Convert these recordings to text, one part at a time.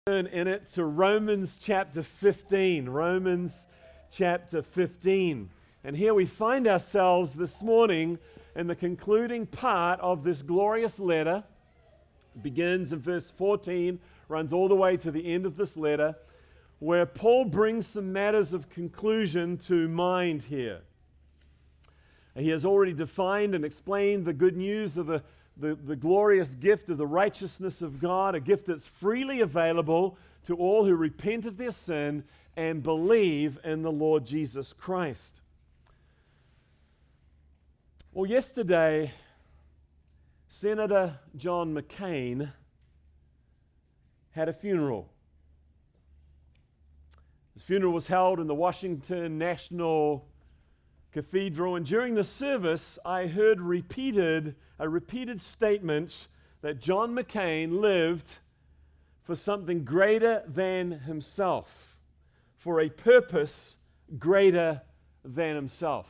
Turn in it to Romans chapter 15. Romans chapter 15. And here we find ourselves this morning in the concluding part of this glorious letter. It begins in verse 14, runs all the way to the end of this letter, where Paul brings some matters of conclusion to mind here. He has already defined and explained the good news of the glorious gift of the righteousness of God, a gift that's freely available to all who repent of their sin and believe in the Lord Jesus Christ. Well, yesterday, Senator John McCain had a funeral. His funeral was held in the Washington National Cathedral, and during the service, I heard a repeated statement that John McCain lived for something greater than himself, for a purpose greater than himself.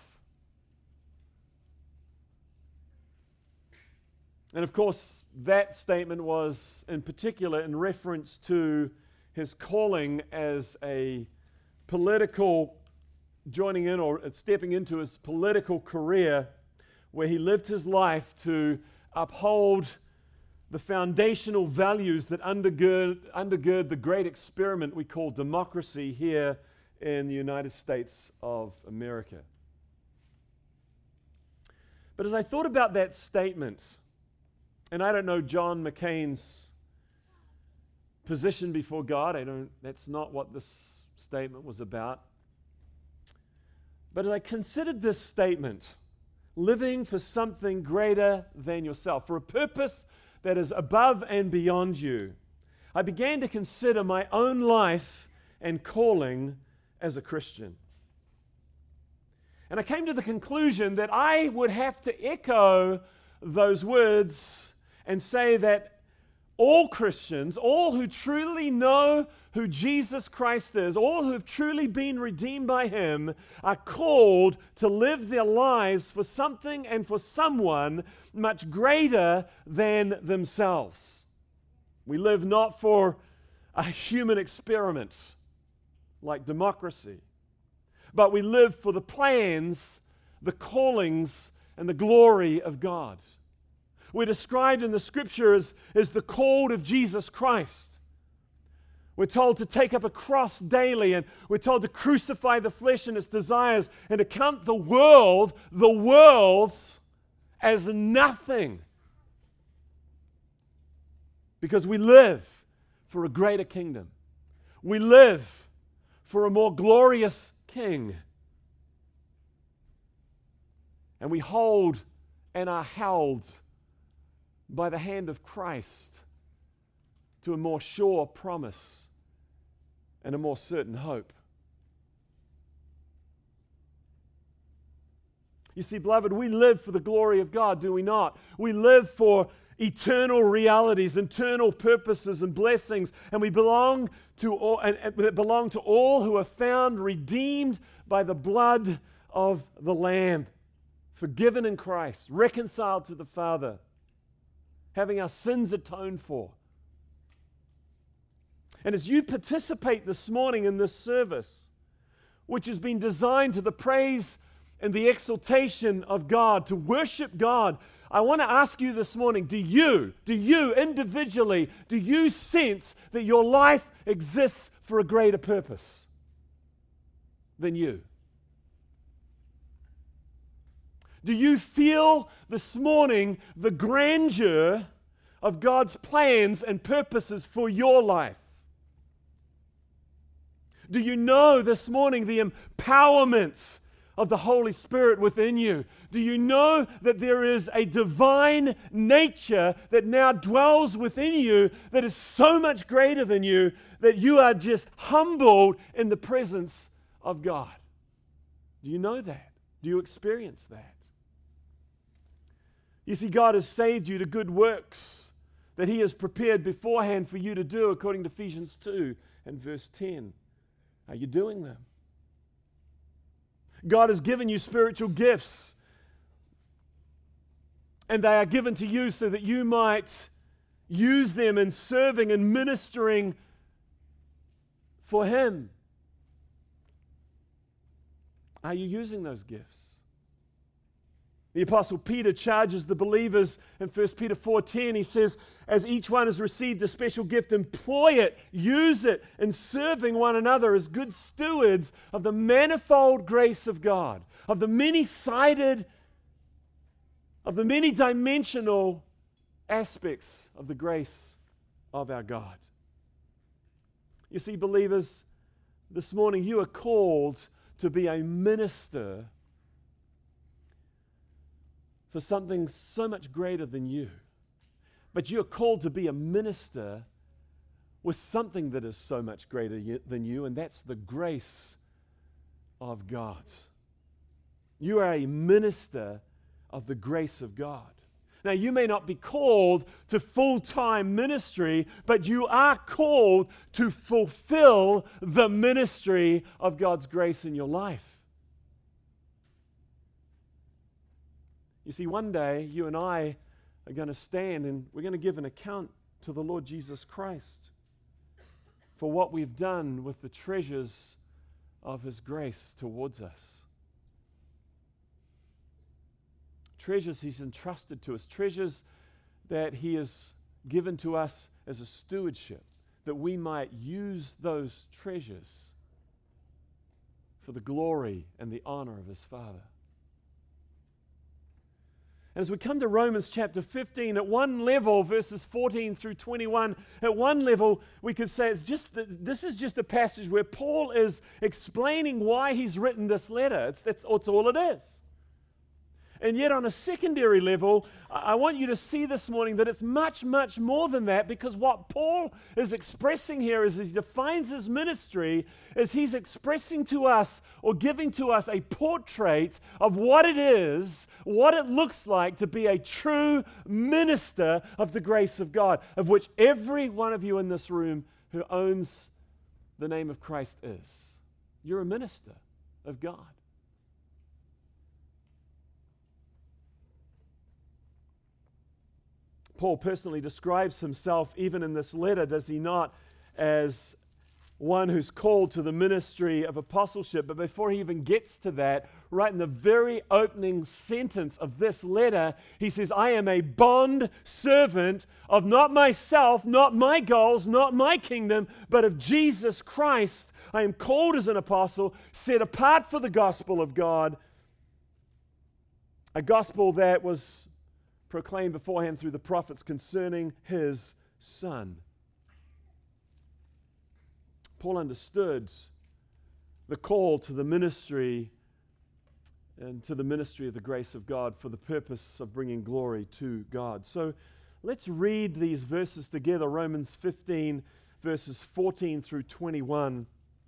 And of course, that statement was in particular in reference to his calling as a political joining in or stepping into his political career, where he lived his life to uphold the foundational values that undergird the great experiment we call democracy here in the United States of America. But as I thought about that statement, and I don't know John McCain's position before God, that's not what this statement was about. But as I considered this statement, living for something greater than yourself, for a purpose that is above and beyond you, I began to consider my own life and calling as a Christian. And I came to the conclusion that I would have to echo those words and say that all Christians, all who truly know who Jesus Christ is, all who have truly been redeemed by Him, are called to live their lives for something and for someone much greater than themselves. We live not for a human experiment like democracy, but we live for the plans, the callings, and the glory of God. We're described in the Scripture as the called of Jesus Christ. We're told to take up a cross daily, and we're told to crucify the flesh and its desires and to count the world as nothing. Because we live for a greater kingdom. We live for a more glorious King. And we hold and are held by the hand of Christ to a more sure promise and a more certain hope. You see, beloved, we live for the glory of God, do we not? We live for eternal realities, eternal purposes and blessings, and we belong to all, that belong to all who are found redeemed by the blood of the Lamb, forgiven in Christ, reconciled to the Father, having our sins atoned for. And as you participate this morning in this service, which has been designed to the praise and the exaltation of God, to worship God, I want to ask you this morning, do you individually, do you sense that your life exists for a greater purpose than you? Do you feel this morning the grandeur of God's plans and purposes for your life? Do you know this morning the empowerment of the Holy Spirit within you? Do you know that there is a divine nature that now dwells within you that is so much greater than you that you are just humbled in the presence of God? Do you know that? Do you experience that? You see, God has saved you to good works that He has prepared beforehand for you to do, according to Ephesians 2 and verse 10. Are you doing them? God has given you spiritual gifts, and they are given to you so that you might use them in serving and ministering for Him? Are you using those gifts? The Apostle Peter charges the believers in 1 Peter 4:10. He says, as each one has received a special gift, employ it, use it in serving one another as good stewards of the manifold grace of God, of the many-sided, of the many-dimensional aspects of the grace of our God. You see, believers, this morning you are called to be a minister for something so much greater than you. But you're called to be a minister with something that is so much greater than you, and that's the grace of God. You are a minister of the grace of God. Now, you may not be called to full-time ministry, but you are called to fulfill the ministry of God's grace in your life. You see, one day, you and I are going to stand and we're going to give an account to the Lord Jesus Christ for what we've done with the treasures of His grace towards us. Treasures He's entrusted to us, treasures that He has given to us as a stewardship, that we might use those treasures for the glory and the honor of His Father. As we come to Romans chapter 15, at one level, verses 14 through 21, at one level, we could say this is just a passage where Paul is explaining why he's written this letter. That's all it is. And yet on a secondary level, I want you to see this morning that it's much, much more than that, because what Paul is expressing here as he defines his ministry is he's expressing to us or giving to us a portrait of what it is, what it looks like to be a true minister of the grace of God, of which every one of you in this room who owns the name of Christ is. You're a minister of God. Paul personally describes himself, even in this letter, does he not, as one who's called to the ministry of apostleship. But before he even gets to that, right in the very opening sentence of this letter, he says, I am a bond servant of not myself, not my goals, not my kingdom, but of Jesus Christ. I am called as an apostle, set apart for the gospel of God, a gospel that was proclaimed beforehand through the prophets concerning His Son. Paul understood the call to the ministry and to the ministry of the grace of God for the purpose of bringing glory to God. So let's read these verses together, Romans 15, verses 14 through 21.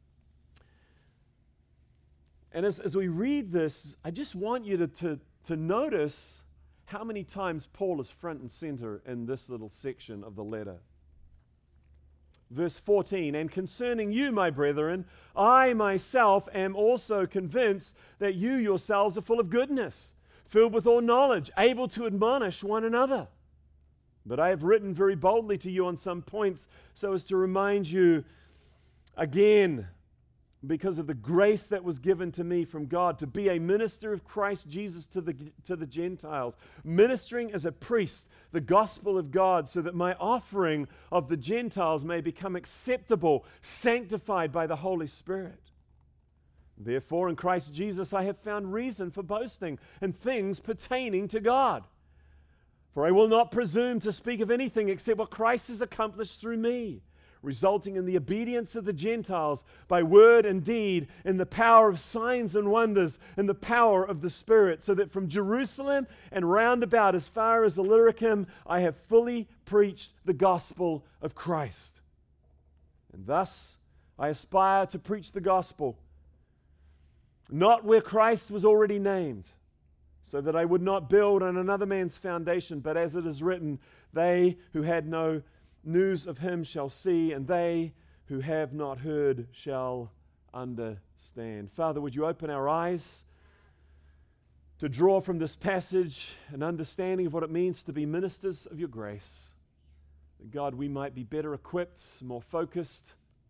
And as we read this, I just want you to notice how many times Paul is front and center in this little section of the letter. Verse 14, and concerning you, my brethren, I myself am also convinced that you yourselves are full of goodness, filled with all knowledge, able to admonish one another. But I have written very boldly to you on some points so as to remind you again, because of the grace that was given to me from God, to be a minister of Christ Jesus to the Gentiles, ministering as a priest the gospel of God, so that my offering of the Gentiles may become acceptable, sanctified by the Holy Spirit. Therefore, in Christ Jesus I have found reason for boasting in things pertaining to God. For I will not presume to speak of anything except what Christ has accomplished through me, resulting in the obedience of the Gentiles by word and deed, in the power of signs and wonders, in the power of the Spirit, so that from Jerusalem and round about as far as Illyricum, I have fully preached the gospel of Christ. And thus I aspire to preach the gospel, not where Christ was already named, so that I would not build on another man's foundation, but as it is written, they who had no news of him shall see, and they who have not heard shall understand. Father, would you open our eyes to draw from this passage an understanding of what it means to be ministers of your grace. That God, we might be better equipped, more focused,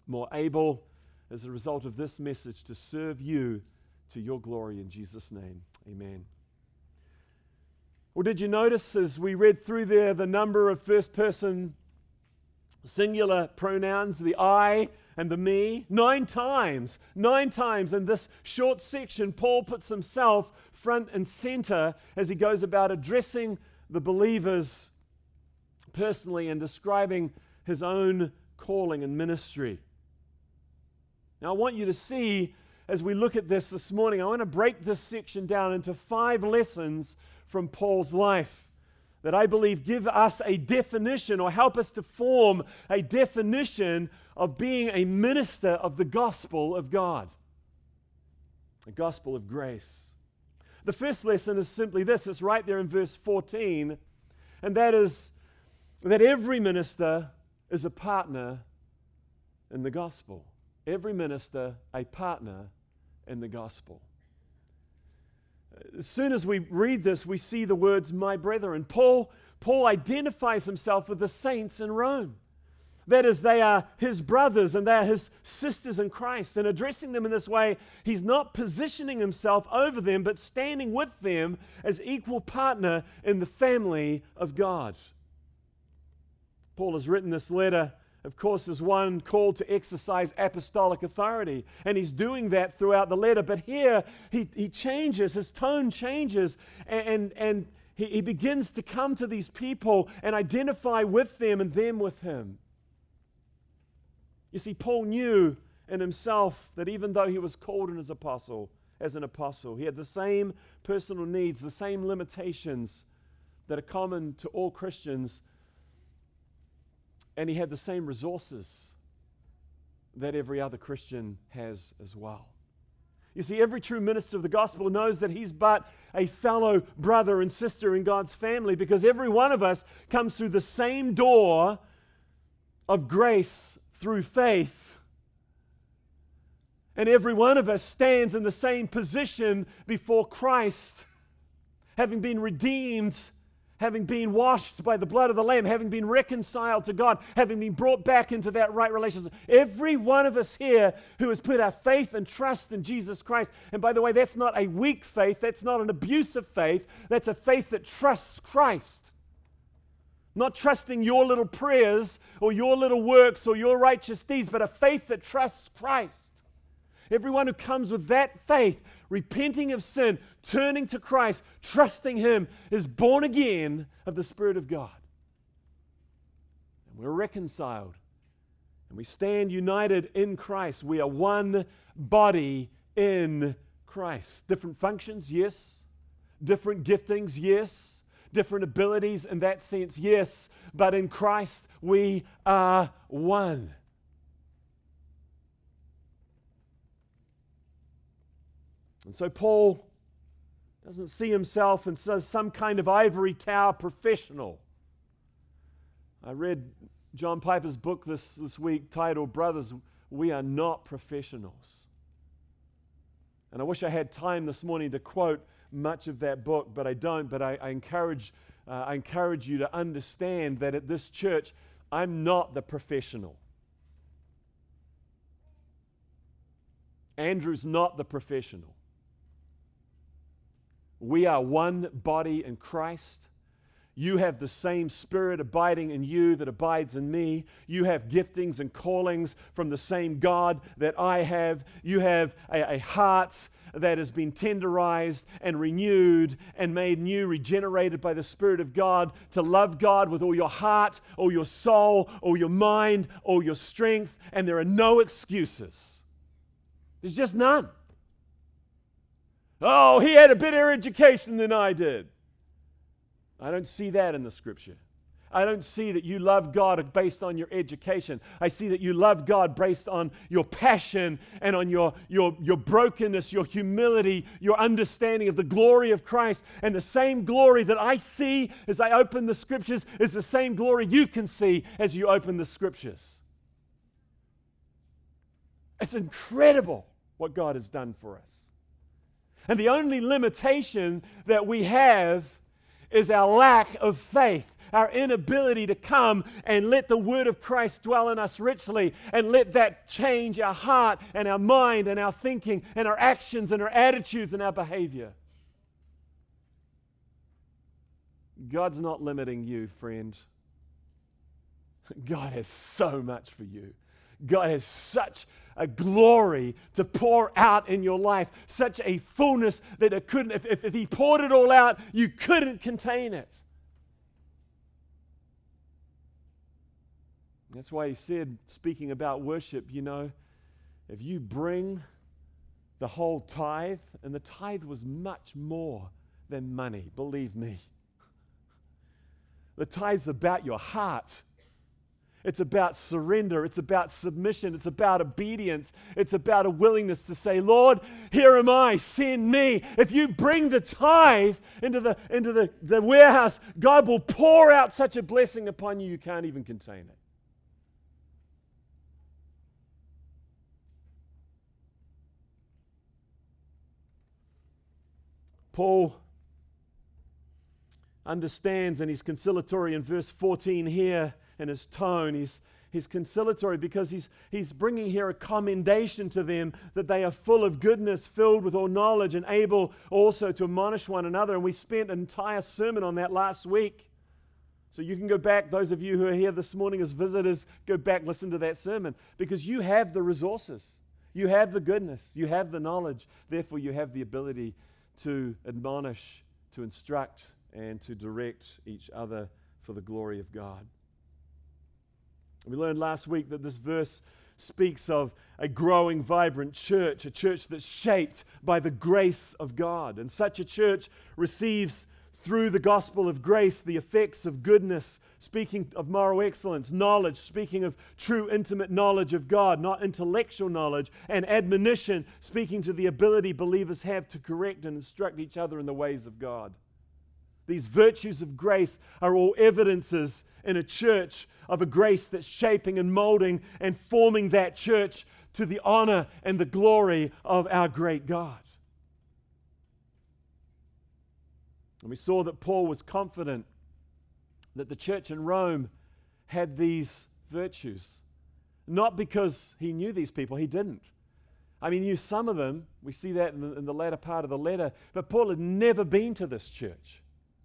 more able as a result of this message to serve you to your glory in Jesus' name. Amen. Well, did you notice as we read through there the number of first person singular pronouns, the I and the me? 9 times. 9 times in this short section, Paul puts himself front and center as he goes about addressing the believers personally and describing his own calling and ministry. Now, I want you to see, as we look at this morning, I want to break this section down into 5 lessons from Paul's life that I believe give us a definition or help us to form a definition of being a minister of the gospel of God, the gospel of grace. The first lesson is simply this. It's right there in verse 14, and that is that every minister is a partner in the gospel. Every minister, a partner in the gospel. As soon as we read this, we see the words, my brethren. Paul identifies himself with the saints in Rome. That is, they are his brothers and they are his sisters in Christ. And addressing them in this way, he's not positioning himself over them, but standing with them as equal partner in the family of God. Paul has written this letter, of course, as one called to exercise apostolic authority. And he's doing that throughout the letter. But here, he changes, his tone changes, and he begins to come to these people and identify with them and them with him. You see, Paul knew in himself that even though he was called as an apostle, he had the same personal needs, the same limitations that are common to all Christians, and he had the same resources that every other Christian has as well. You see, every true minister of the gospel knows that he's but a fellow brother and sister in God's family, because every one of us comes through the same door of grace through faith. And every one of us stands in the same position before Christ, having been redeemed, having been washed by the blood of the Lamb, having been reconciled to God, having been brought back into that right relationship. Every one of us here who has put our faith and trust in Jesus Christ, and by the way, that's not a weak faith, that's not an abusive faith, that's a faith that trusts Christ. Not trusting your little prayers or your little works or your righteous deeds, but a faith that trusts Christ. Everyone who comes with that faith, repenting of sin, turning to Christ, trusting Him, is born again of the Spirit of God. And we're reconciled. And we stand united in Christ. We are one body in Christ. Different functions, yes. Different giftings, yes. Different abilities in that sense, yes. But in Christ, we are one. And so Paul doesn't see himself as some kind of ivory tower professional. I read John Piper's book this week titled, Brothers, We Are Not Professionals. And I wish I had time this morning to quote much of that book, but I don't. But I encourage you to understand that at this church, I'm not the professional. Andrew's not the professional. We are one body in Christ. You have the same Spirit abiding in you that abides in me. You have giftings and callings from the same God that I have. You have a heart that has been tenderized and renewed and made new, regenerated by the Spirit of God to love God with all your heart, all your soul, all your mind, all your strength. And there are no excuses. There's just none. Oh, he had a better education than I did. I don't see that in the Scripture. I don't see that you love God based on your education. I see that you love God based on your passion and on your brokenness, your humility, your understanding of the glory of Christ. And the same glory that I see as I open the Scriptures is the same glory you can see as you open the Scriptures. It's incredible what God has done for us. And the only limitation that we have is our lack of faith, our inability to come and let the word of Christ dwell in us richly and let that change our heart and our mind and our thinking and our actions and our attitudes and our behavior. God's not limiting you, friend. God has so much for you. God has such a glory to pour out in your life, such a fullness that it couldn't, if He poured it all out, you couldn't contain it. That's why He said, speaking about worship, if you bring the whole tithe, and the tithe was much more than money, believe me. The tithe's about your heart. It's about surrender. It's about submission. It's about obedience. It's about a willingness to say, Lord, here am I, send me. If you bring the tithe into the warehouse, God will pour out such a blessing upon you, you can't even contain it. Paul understands, and he's conciliatory in verse 14 here, in his tone, he's conciliatory because he's bringing here a commendation to them that they are full of goodness, filled with all knowledge, and able also to admonish one another. And we spent an entire sermon on that last week. So you can go back, those of you who are here this morning as visitors, go back, listen to that sermon, because you have the resources. You have the goodness. You have the knowledge. Therefore, you have the ability to admonish, to instruct, and to direct each other for the glory of God. We learned last week that this verse speaks of a growing, vibrant church, a church that's shaped by the grace of God. And such a church receives through the gospel of grace the effects of goodness, speaking of moral excellence, knowledge, speaking of true intimate knowledge of God, not intellectual knowledge, and admonition, speaking to the ability believers have to correct and instruct each other in the ways of God. These virtues of grace are all evidences in a church of a grace that's shaping and molding and forming that church to the honor and the glory of our great God. And we saw that Paul was confident that the church in Rome had these virtues. Not because he knew these people, he didn't. I mean, he knew some of them. We see that in the latter part of the letter. But Paul had never been to this church.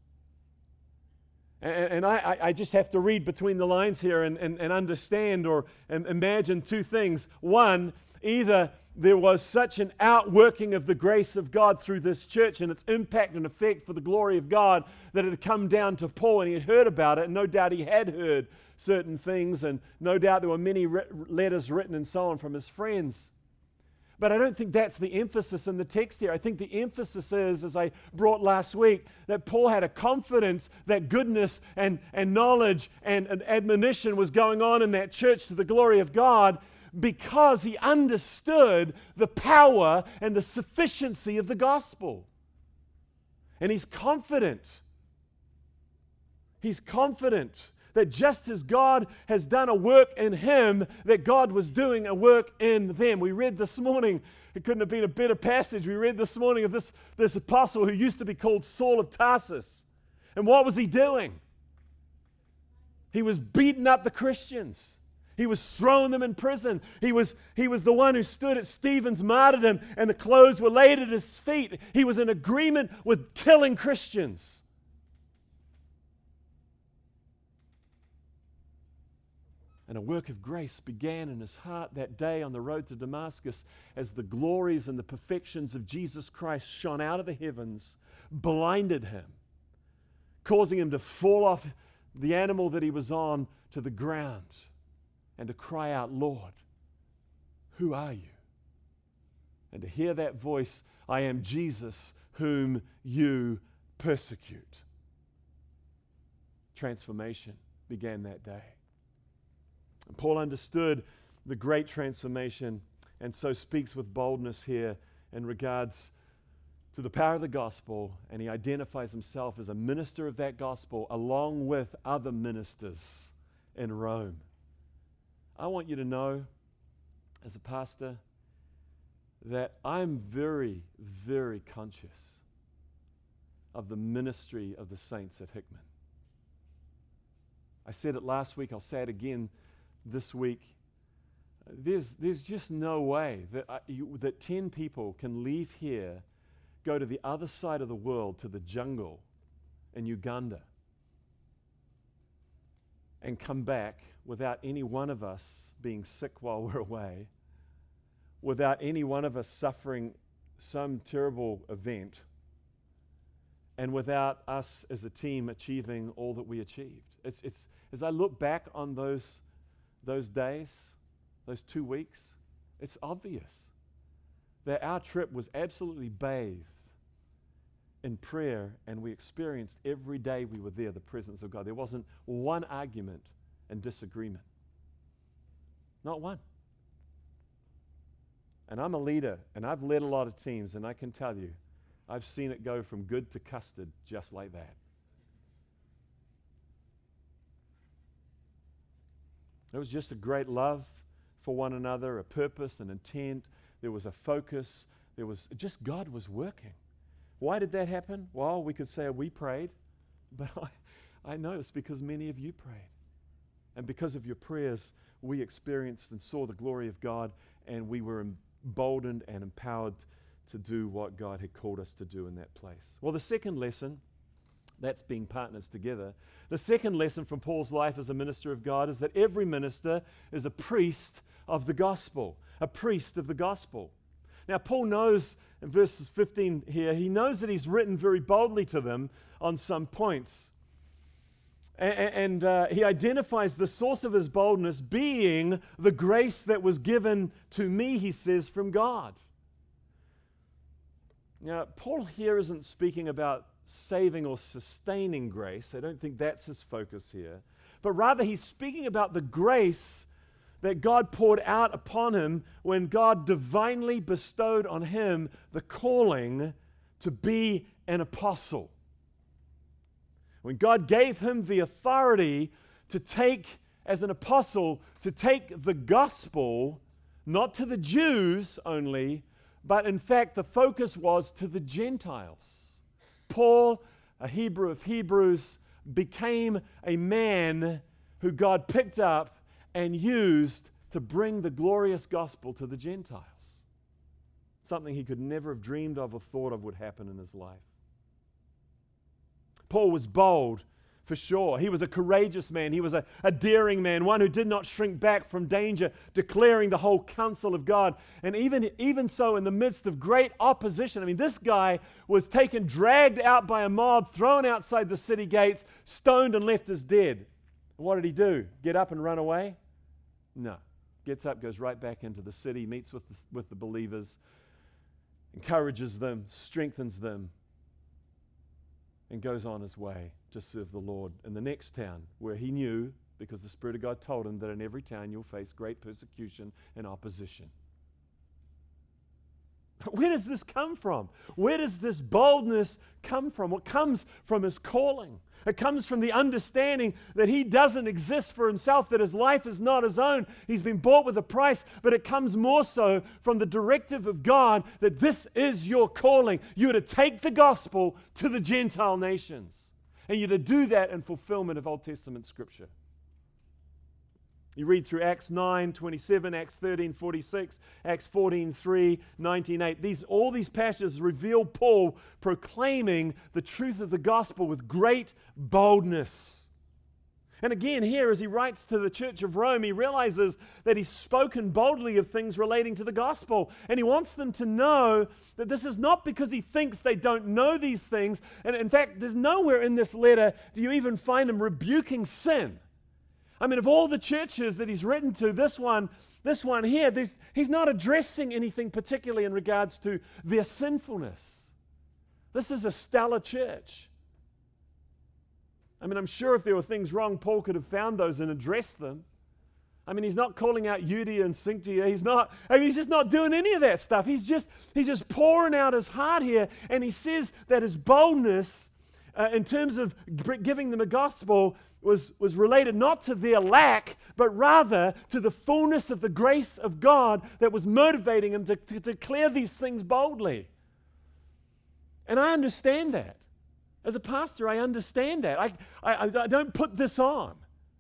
And I just have to read between the lines here and understand or imagine two things. One, either there was such an outworking of the grace of God through this church and its impact and effect for the glory of God that it had come down to Paul and he had heard about it. And no doubt he had heard certain things, and no doubt there were many letters written and so on from his friends. But I don't think that's the emphasis in the text here. I think the emphasis is, as I brought last week, that Paul had a confidence that goodness and knowledge and admonition was going on in that church to the glory of God because he understood the power and the sufficiency of the gospel. And he's confident. He's confident that just as God has done a work in him, that God was doing a work in them. We read this morning, it couldn't have been a better passage. We read this morning of this apostle who used to be called Saul of Tarsus. And what was he doing? He was beating up the Christians. He was throwing them in prison. He was the one who stood at Stephen's martyrdom and the clothes were laid at his feet. He was in agreement with killing Christians. And a work of grace began in his heart that day on the road to Damascus as the glories and the perfections of Jesus Christ shone out of the heavens, blinded him, causing him to fall off the animal that he was on to the ground and to cry out, Lord, who are you? And to hear that voice, I am Jesus whom you persecute. Transformation began that day. Paul understood the great transformation and so speaks with boldness here in regards to the power of the gospel, and he identifies himself as a minister of that gospel along with other ministers in Rome. I want you to know, as a pastor, that I'm very, very conscious of the ministry of the saints at Hickman. I said it last week, I'll say it again this week. There's just no way that 10 people can leave here, go to the other side of the world, to the jungle in Uganda, and come back without any one of us being sick while we're away, without any one of us suffering some terrible event, and without us as a team achieving all that we achieved. It's as I look back on those days, those 2 weeks, it's obvious that our trip was absolutely bathed in prayer, and we experienced every day we were there the presence of God. There wasn't one argument and disagreement. Not one. And I'm a leader, and I've led a lot of teams, and I can tell you, I've seen it go from good to custard just like that. It was just a great love for one another, a purpose, an intent. There was a focus. There was just God was working. Why did that happen? Well, we could say we prayed, but I know it's because many of you prayed. And because of your prayers, we experienced and saw the glory of God, and we were emboldened and empowered to do what God had called us to do in that place. Well, the second lesson, that's being partners together. The second lesson from Paul's life as a minister of God is that every minister is a priest of the gospel, a priest of the gospel. Now, Paul knows in verses 15 here, he knows that he's written very boldly to them on some points. And he identifies the source of his boldness being the grace that was given to me, he says, from God. Now, Paul here isn't speaking about saving or sustaining grace. I don't think that's his focus here. But rather, he's speaking about the grace that God poured out upon him when God divinely bestowed on him the calling to be an apostle. When God gave him the authority to take, as an apostle, to take the gospel, not to the Jews only, but in fact the focus was to the Gentiles. Paul, a Hebrew of Hebrews, became a man who God picked up and used to bring the glorious gospel to the Gentiles. Something he could never have dreamed of or thought of would happen in his life. Paul was bold, for sure. He was a courageous man. He was a daring man, one who did not shrink back from danger, declaring the whole counsel of God. And even so, in the midst of great opposition, I mean, this guy was taken, dragged out by a mob, thrown outside the city gates, stoned and left as dead. And what did he do? Get up and run away? No. Gets up, goes right back into the city, meets with the believers, encourages them, strengthens them, and goes on his way to serve the Lord in the next town, where he knew, because the Spirit of God told him, that in every town you'll face great persecution and opposition. Where does this come from? Where does this boldness come from? It comes from his calling. It comes from the understanding that he doesn't exist for himself, that his life is not his own. He's been bought with a price, but it comes more so from the directive of God that this is your calling. You're to take the gospel to the Gentile nations, and you're to do that in fulfillment of Old Testament Scripture. You read through Acts 9:27, Acts 13:46, Acts 14:3, 19:8. All these passages reveal Paul proclaiming the truth of the gospel with great boldness. And again, here as he writes to the church of Rome, he realizes that he's spoken boldly of things relating to the gospel. And he wants them to know that this is not because he thinks they don't know these things. And in fact, there's nowhere in this letter do you even find him rebuking sin. I mean, of all the churches that he's written to, this one here, he's not addressing anything particularly in regards to their sinfulness. This is a stellar church. I mean, I'm sure if there were things wrong, Paul could have found those and addressed them. I mean, he's not calling out Euodia and Syntyche. He's just not doing any of that stuff. He's just pouring out his heart here, and he says that his boldness in terms of giving them a gospel was related not to their lack, but rather to the fullness of the grace of God that was motivating him to declare these things boldly. And I understand that. As a pastor, I understand that. I don't put this on.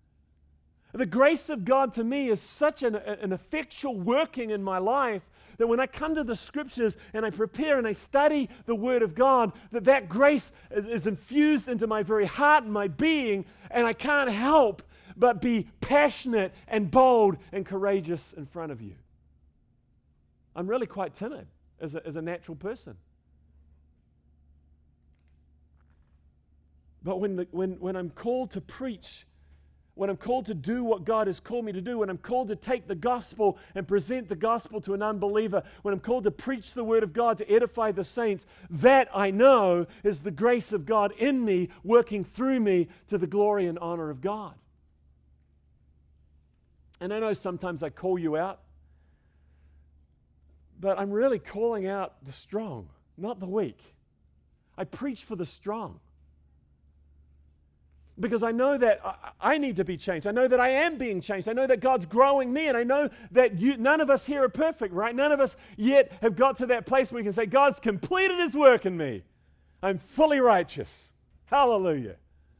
The grace of God to me is such an effectual working in my life that when I come to the Scriptures and I prepare and I study the Word of God, that grace is infused into my very heart and my being, and I can't help but be passionate and bold and courageous in front of you. I'm really quite timid as a natural person. But when I'm called to preach, when I'm called to do what God has called me to do, when I'm called to take the gospel and present the gospel to an unbeliever, when I'm called to preach the word of God to edify the saints, that I know is the grace of God in me, working through me to the glory and honor of God. And I know sometimes I call you out, but I'm really calling out the strong, not the weak. I preach for the strong. Because I know that I need to be changed. I know that I am being changed. I know that God's growing me, and I know that none of us here are perfect, right? None of us yet have got to that place where we can say, God's completed His work in me. I'm fully righteous. Hallelujah.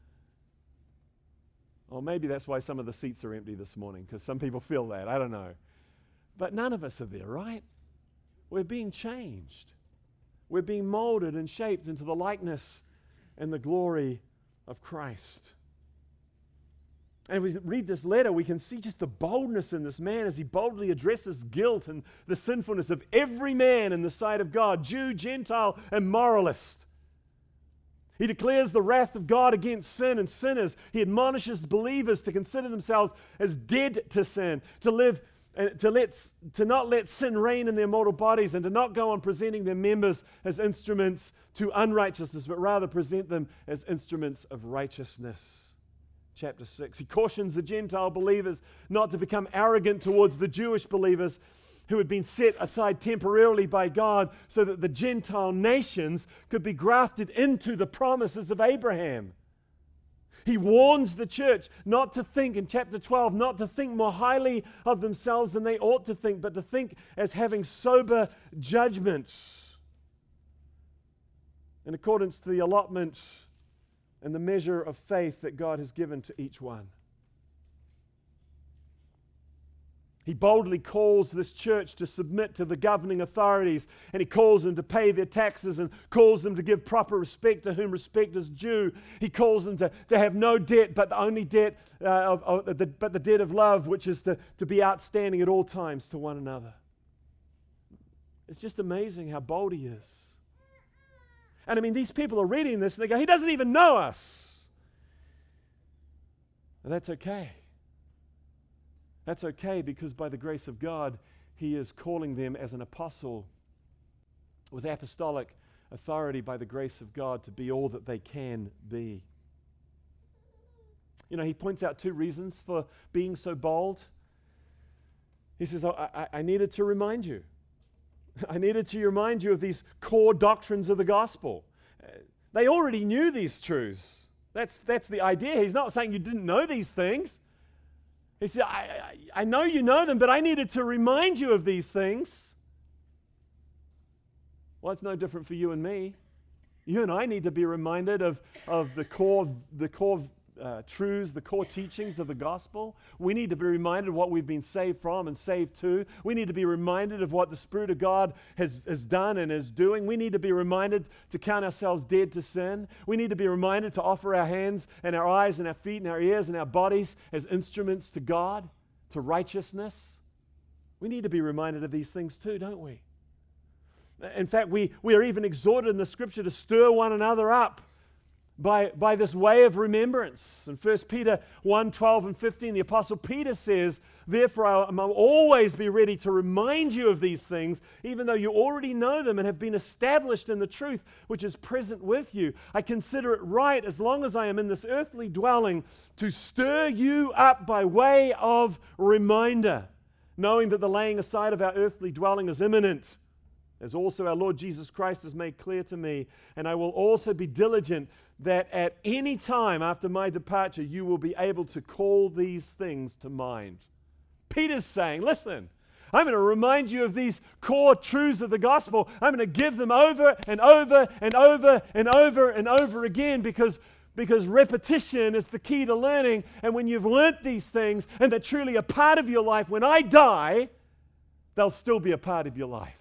Or maybe that's why some of the seats are empty this morning, because some people feel that. I don't know. But none of us are there, right? We're being changed. We're being molded and shaped into the likeness and the glory of Christ. And if we read this letter, we can see just the boldness in this man as he boldly addresses guilt and the sinfulness of every man in the sight of God, Jew, Gentile, and moralist. He declares the wrath of God against sin and sinners. He admonishes believers to consider themselves as dead to sin, to not let sin reign in their mortal bodies, and to not go on presenting their members as instruments to unrighteousness, but rather present them as instruments of righteousness. Chapter 6. He cautions the Gentile believers not to become arrogant towards the Jewish believers who had been set aside temporarily by God so that the Gentile nations could be grafted into the promises of Abraham. He warns the church not to think, in chapter 12, not to think more highly of themselves than they ought to think, but to think as having sober judgment in accordance to the allotment and the measure of faith that God has given to each one. He boldly calls this church to submit to the governing authorities, and he calls them to pay their taxes and calls them to give proper respect to whom respect is due. He calls them to have no debt, but the only debt, but the debt of love, which is to be outstanding at all times to one another. It's just amazing how bold he is. And I mean, these people are reading this and they go, he doesn't even know us. And that's okay. That's okay, because by the grace of God, he is calling them as an apostle with apostolic authority by the grace of God to be all that they can be. You know, he points out two reasons for being so bold. He says, I needed to remind you. I needed to remind you of these core doctrines of the gospel. They already knew these truths. That's the idea. He's not saying you didn't know these things. He said, I know you know them, but I needed to remind you of these things. Well, it's no different for you and me. You and I need to be reminded of the core truths, the core teachings of the gospel. We need to be reminded of what we've been saved from and saved to. We need to be reminded of what the Spirit of God has done and is doing. We need to be reminded to count ourselves dead to sin. We need to be reminded to offer our hands and our eyes and our feet and our ears and our bodies as instruments to God, to righteousness. We need to be reminded of these things too, don't we? In fact, we are even exhorted in the Scripture to stir one another up by this way of remembrance. In 1 Peter 1, 12 and 15, the Apostle Peter says, therefore I will always be ready to remind you of these things, even though you already know them and have been established in the truth which is present with you. I consider it right, as long as I am in this earthly dwelling, to stir you up by way of reminder, knowing that the laying aside of our earthly dwelling is imminent, as also our Lord Jesus Christ has made clear to me. And I will also be diligent that at any time after my departure, you will be able to call these things to mind. Peter's saying, listen, I'm going to remind you of these core truths of the gospel. I'm going to give them over and over and over and over and over again because because repetition is the key to learning. And when you've learnt these things and they're truly a part of your life, when I die, they'll still be a part of your life.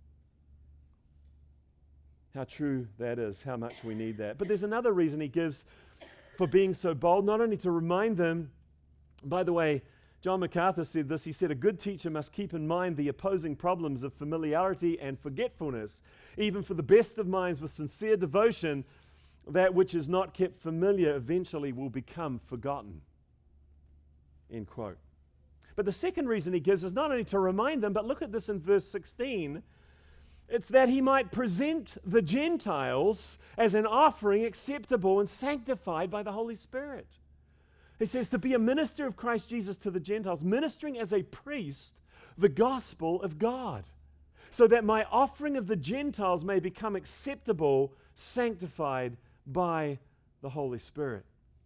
How true that is, how much we need that. But there's another reason he gives for being so bold, not only to remind them. By the way, John MacArthur said this. He said, a good teacher must keep in mind the opposing problems of familiarity and forgetfulness. Even for the best of minds with sincere devotion, that which is not kept familiar eventually will become forgotten. End quote. But the second reason he gives is not only to remind them, but look at this in verse 16. It's that he might present the Gentiles as an offering acceptable and sanctified by the Holy Spirit. He says to be a minister of Christ Jesus to the Gentiles, ministering as a priest the gospel of God, so that my offering of the Gentiles may become acceptable, sanctified by the Holy Spirit.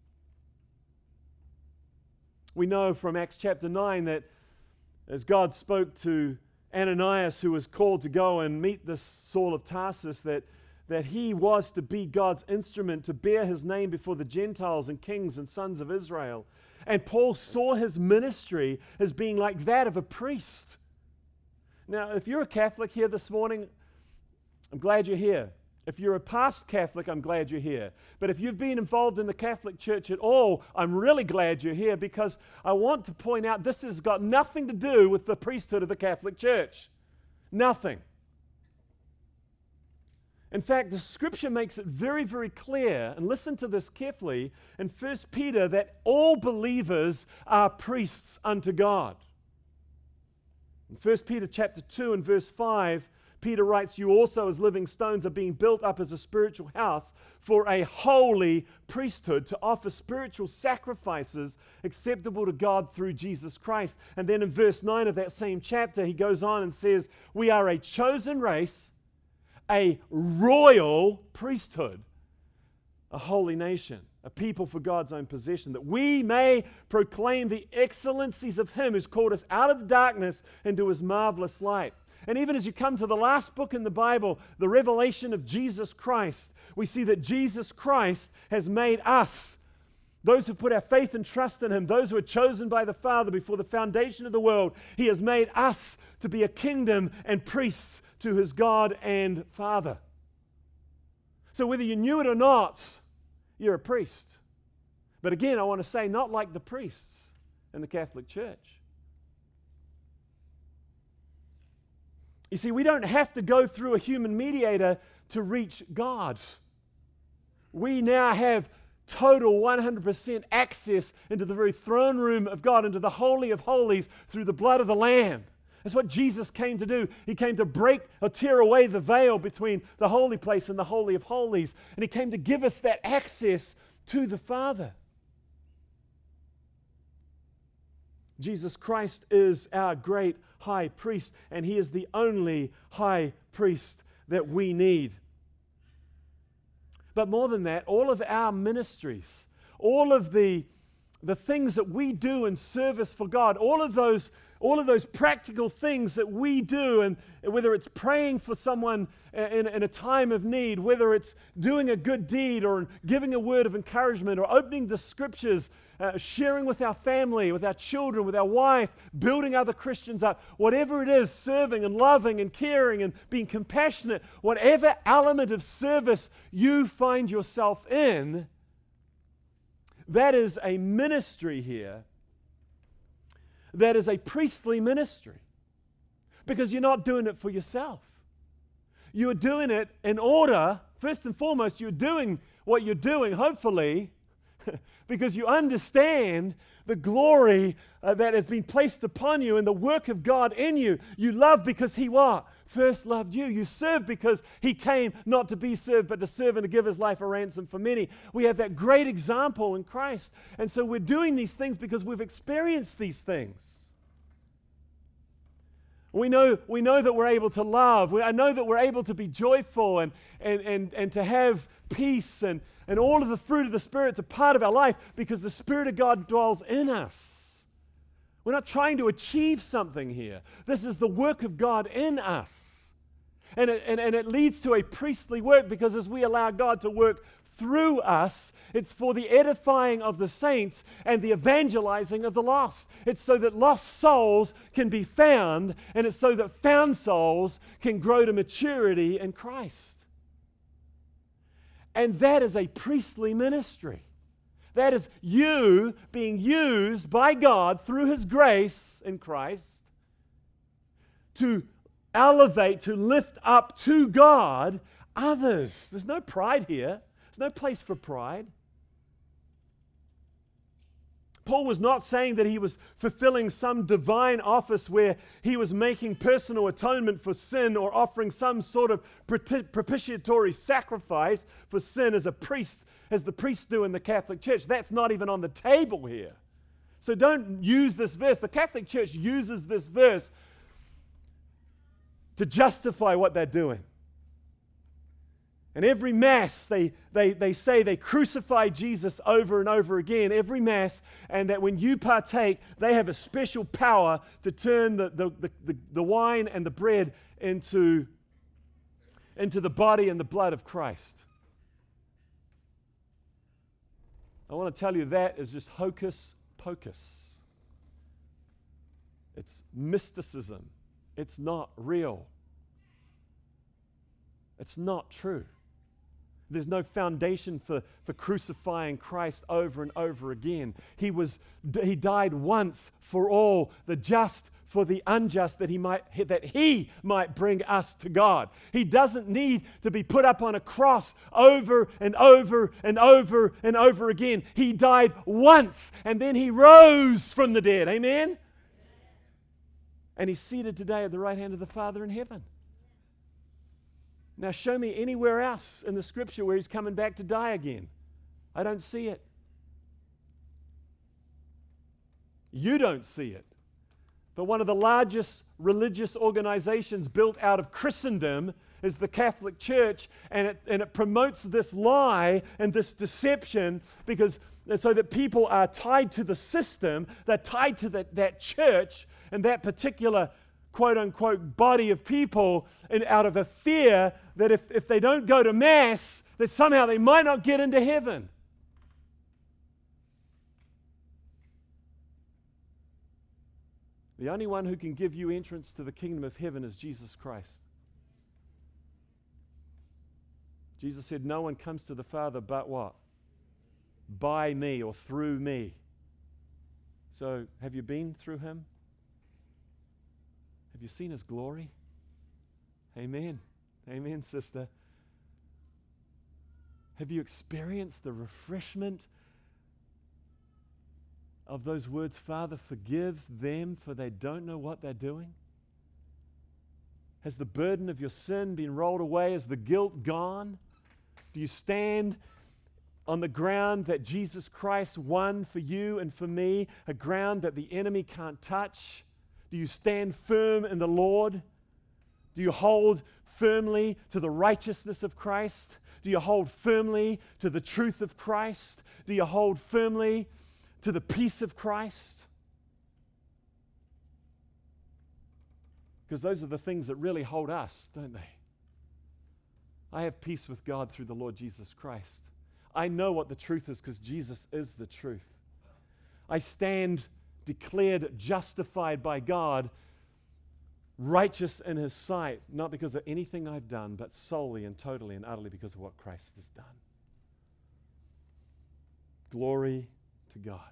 We know from Acts chapter 9 that as God spoke to Ananias, who was called to go and meet this Saul of Tarsus, that he was to be God's instrument to bear his name before the Gentiles and kings and sons of Israel. And Paul saw his ministry as being like that of a priest. Now, if you're a Catholic here this morning, I'm glad you're here. If you're a past Catholic, I'm glad you're here. But if you've been involved in the Catholic Church at all, I'm really glad you're here, because I want to point out this has got nothing to do with the priesthood of the Catholic Church. Nothing. In fact, the Scripture makes it very, very clear, and listen to this carefully, in 1 Peter, that all believers are priests unto God. In 1 Peter chapter 2 and verse 5, Peter writes, you also as living stones are being built up as a spiritual house for a holy priesthood to offer spiritual sacrifices acceptable to God through Jesus Christ. And then in verse 9 of that same chapter, he goes on and says, we are a chosen race, a royal priesthood, a holy nation, a people for God's own possession, that we may proclaim the excellencies of Him who's called us out of the darkness into His marvelous light. And even as you come to the last book in the Bible, the revelation of Jesus Christ, we see that Jesus Christ has made us, those who put our faith and trust in Him, those who are chosen by the Father before the foundation of the world, He has made us to be a kingdom and priests to His God and Father. So whether you knew it or not, you're a priest. But again, I want to say, not like the priests in the Catholic Church. You see, we don't have to go through a human mediator to reach God. We now have total 100% access into the very throne room of God, into the Holy of Holies through the blood of the Lamb. That's what Jesus came to do. He came to break or tear away the veil between the holy place and the Holy of Holies. And He came to give us that access to the Father. Jesus Christ is our great high priest, and He is the only high priest that we need. But more than that, all of our ministries, all of the things that we do in service for God, all of those practical things that we do, and whether it's praying for someone in a time of need, whether it's doing a good deed or giving a word of encouragement or opening the Scriptures, sharing with our family, with our children, with our wife, building other Christians up, whatever it is, serving and loving and caring and being compassionate, whatever element of service you find yourself in, that is a ministry here. That is a priestly ministry, because you're not doing it for yourself. You're doing it in order, first and foremost, you're doing what you're doing, hopefully, because you understand the glory that has been placed upon you and the work of God in you. You love because He what? First loved you. You serve because He came not to be served, but to serve and to give His life a ransom for many. We have that great example in Christ. And so we're doing these things because we've experienced these things. We know that we're able to love. I know that we're able to be joyful and to have peace and all of the fruit of the Spirit's a part of our life because the Spirit of God dwells in us. We're not trying to achieve something here. This is the work of God in us. And it leads to a priestly work, because as we allow God to work through us. It's for the edifying of the saints and the evangelizing of the lost. It's so that lost souls can be found, and it's so that found souls can grow to maturity in Christ. And that is a priestly ministry. That is you being used by God through His grace in Christ to elevate, to lift up to God others. There's no pride here. There's no place for pride. Paul was not saying that he was fulfilling some divine office where he was making personal atonement for sin or offering some sort of propitiatory sacrifice for sin as a priest, as the priests do in the Catholic Church. That's not even on the table here. So don't use this verse. The Catholic Church uses this verse to justify what they're doing. And every Mass, they say they crucify Jesus over and over again, every Mass, and that when you partake, they have a special power to turn the wine and the bread into the body and the blood of Christ. I want to tell you that is just hocus pocus. It's mysticism. It's not real. It's not true. There's no foundation for crucifying Christ over and over again. He died once for all, the just for the unjust, that he might bring us to God. He doesn't need to be put up on a cross over and over and over and over again. He died once and then He rose from the dead. Amen? And He's seated today at the right hand of the Father in heaven. Now show me anywhere else in the Scripture where He's coming back to die again. I don't see it. You don't see it. But one of the largest religious organizations built out of Christendom is the Catholic Church, and it promotes this lie and this deception so that people are tied to the system, they're tied to that church and that particular quote-unquote body of people, and out of a fear that if they don't go to Mass, that somehow they might not get into heaven. The only one who can give you entrance to the kingdom of heaven is Jesus Christ. Jesus said, no one comes to the Father but what? By me or through me. So, have you been through Him? Have you seen His glory? Amen. Amen, sister. Have you experienced the refreshment of those words, Father, forgive them, for they don't know what they're doing? Has the burden of your sin been rolled away? Is the guilt gone? Do you stand on the ground that Jesus Christ won for you and for me, a ground that the enemy can't touch? Do you stand firm in the Lord? Do you hold firmly to the righteousness of Christ? Do you hold firmly to the truth of Christ? Do you hold firmly to the peace of Christ? Because those are the things that really hold us, don't they? I have peace with God through the Lord Jesus Christ. I know what the truth is because Jesus is the truth. I stand declared justified by God, righteous in His sight, not because of anything I've done, but solely and totally and utterly because of what Christ has done. Glory to God.